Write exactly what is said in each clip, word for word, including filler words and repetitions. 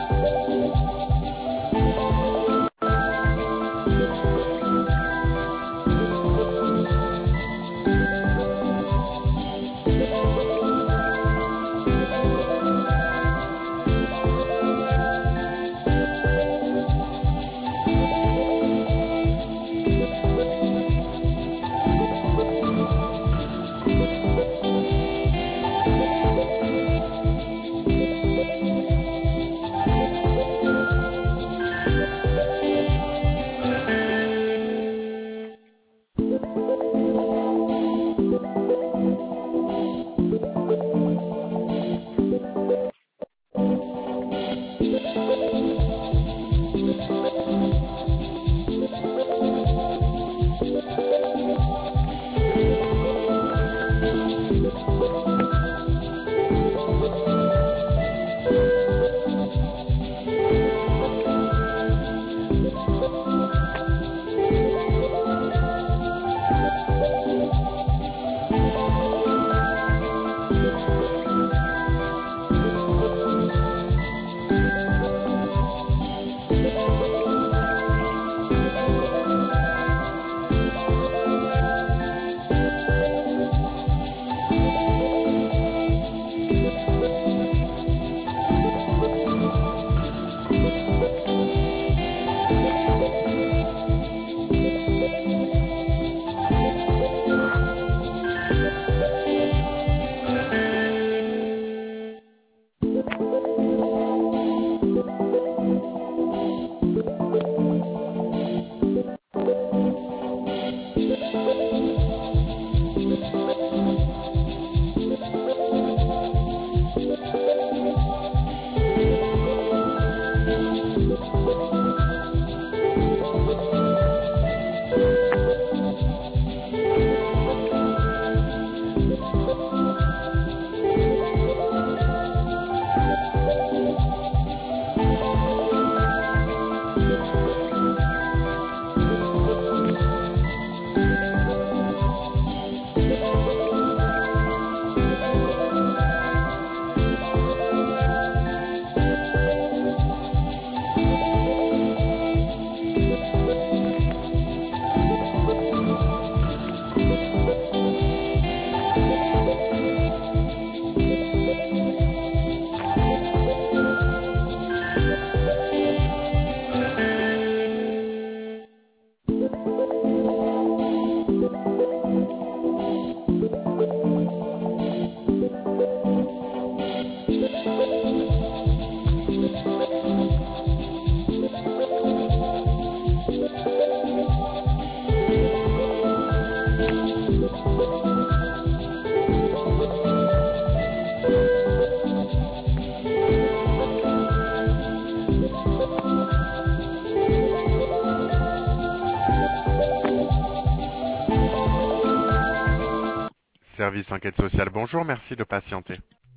Service enquête sociale, bonjour, merci de patienter.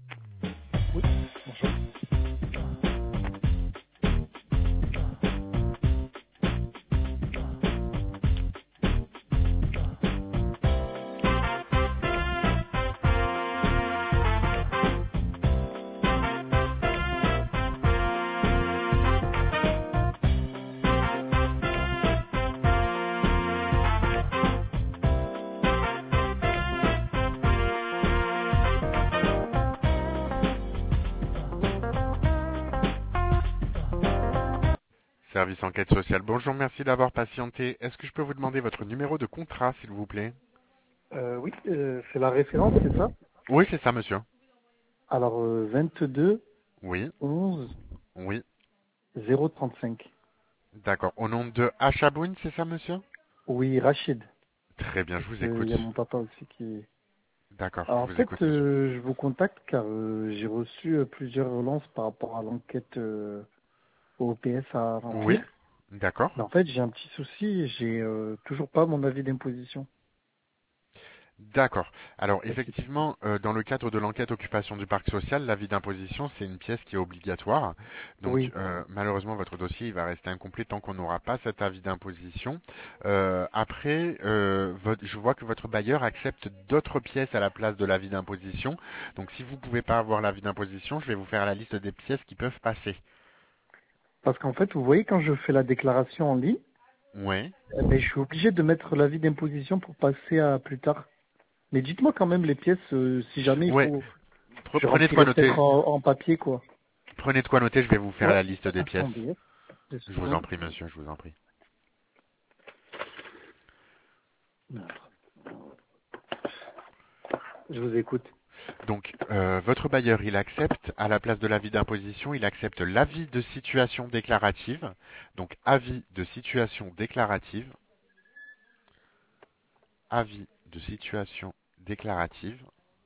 Oui, bonjour. Service enquête sociale, bonjour, merci d'avoir patienté. Est-ce que je peux vous demander votre numéro de contrat, s'il vous plaît? Euh, oui, euh, c'est la référence, c'est ça? Oui, c'est ça, monsieur. Alors, euh, vingt-deux, Oui, onze, oui, zéro trente-cinq. d'accord. Au nom de Achaboun, c'est ça, monsieur? Oui, Rachid. Très bien, je Parce vous qu'il y écoute. a mon papa aussi qui est... D'accord, Alors, je en vous fait, écoute, monsieur. euh, je vous contacte car euh, j'ai reçu euh, plusieurs relances par rapport à l'enquête euh, au P S à Oui, remplir. d'accord. Mais en fait, j'ai un petit souci, j'ai euh, toujours pas mon avis d'imposition. D'accord. Alors Est-ce que- effectivement, euh, dans le cadre de l'enquête occupation du parc social, l'avis d'imposition, c'est une pièce qui est obligatoire. Donc Oui, euh, malheureusement, votre dossier il va rester incomplet tant qu'on n'aura pas cet avis d'imposition. Euh, après, euh, votre- je vois que votre bailleur accepte d'autres pièces à la place de l'avis d'imposition. Donc si vous ne pouvez pas avoir l'avis d'imposition, je vais vous faire la liste des pièces qui peuvent passer. Parce qu'en fait, vous voyez, quand je fais la déclaration en ligne, Ouais. eh ben, je suis obligé de mettre l'avis d'imposition pour passer à plus tard. Mais dites-moi quand même les pièces, euh, si jamais il Ouais. faut, Pre- je Prenez de quoi remplirai peut-être noter. en, en papier, quoi. Prenez de quoi noter, je vais vous faire Ouais. la liste des pièces. Attendez, deux Je vous en secondes. prie, monsieur, je vous en prie. Je vous écoute. Donc, euh, votre bailleur, il accepte, à la place de l'avis d'imposition, il accepte l'avis de situation déclarative. Donc, avis de situation déclarative. Avis de situation déclarative.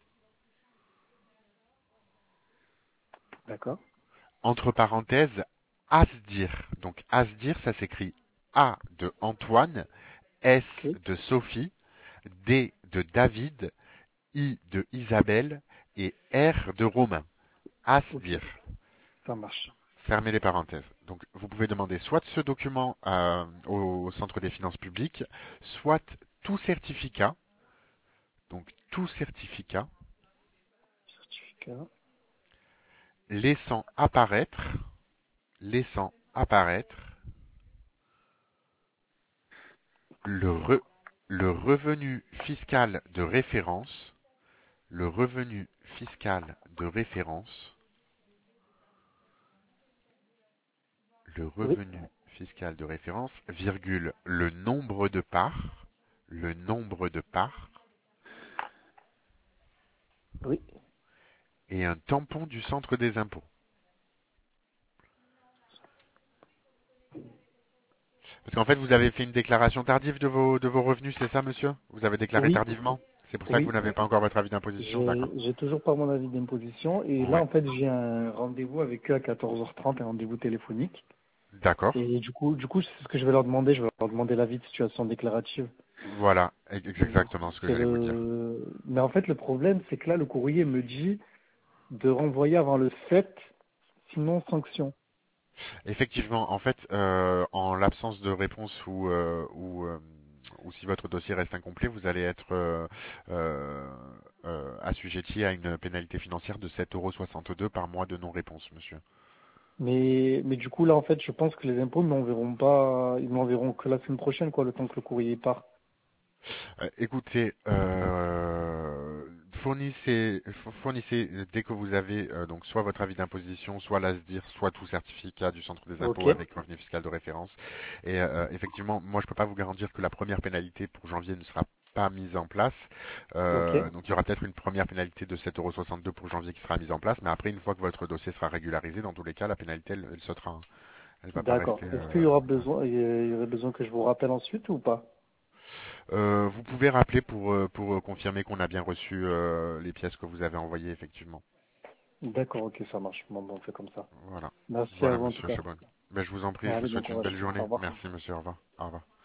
D'accord. Entre parenthèses, ASDIR. Donc, ASDIR, ça s'écrit A de Antoine, S Ok. de Sophie, D de David, I de Isabelle et R de Romain. Ok. ASDIR. Ça marche. Fermez les parenthèses. Donc, vous pouvez demander soit ce document euh, au Centre des finances publiques, soit tout certificat, donc tout certificat, Certificat. laissant apparaître, laissant apparaître le, re- le revenu fiscal de référence, le revenu fiscal de référence, le Oui. revenu fiscal de référence, virgule, le nombre de parts, le nombre de parts, Oui. et un tampon du centre des impôts. Parce qu'en fait, vous avez fait une déclaration tardive de vos, de vos revenus, c'est ça, monsieur? Vous avez déclaré Oui. tardivement? C'est pour ça que vous Oui. n'avez pas encore votre avis d'imposition, J'ai d'accord. j'ai toujours pas mon avis d'imposition. Et là, Ouais, en fait, j'ai un rendez-vous avec eux à quatorze heures trente, un rendez-vous téléphonique. d'accord. Et du coup, du coup, c'est ce que je vais leur demander. Je vais leur demander l'avis de situation déclarative. Voilà, c'est exactement ce que C'est j'allais vous dire. le... Mais en fait, le problème, c'est que là, le courrier me dit de renvoyer avant le sept, sinon sanction. Effectivement, en fait, euh, en l'absence de réponse ou, euh, ou, euh, ou si votre dossier reste incomplet, vous allez être euh, euh, euh, assujetti à une pénalité financière de sept euros soixante-deux par mois de non-réponse, monsieur. Mais, mais du coup, là, en fait, je pense que les impôts ne m'enverront pas, ils m'enverront que la semaine prochaine, quoi, le temps que le courrier part. Euh, écoutez, euh, fournissez, fournissez euh, dès que vous avez euh, donc soit votre avis d'imposition, soit l'A S D I R, soit tout certificat du centre des Ok, impôts avec revenu fiscal de référence. Et euh, effectivement, moi je peux pas vous garantir que la première pénalité pour janvier ne sera pas mise en place. ok, Euh, donc il y aura peut-être une première pénalité de sept euros soixante-deux pour janvier qui sera mise en place, mais après une fois que votre dossier sera régularisé, dans tous les cas, la pénalité elle, elle sautera. Hein. Elle va pas d'accord. rester. Est-ce Euh, qu'il y aura besoin, il y aurait besoin que je vous rappelle ensuite ou pas? Euh, vous pouvez rappeler pour, euh, pour euh, confirmer qu'on a bien reçu euh, les pièces que vous avez envoyées, effectivement. D'accord, ok, ça marche. Bon, bon, on fait comme ça. Voilà. Merci à Voilà, vous en tout monsieur cas. Chebon. Ben, je vous en prie, je vous Allez, bon souhaite une belle courage. Au journée. revoir. Merci, monsieur. Au revoir. Au revoir.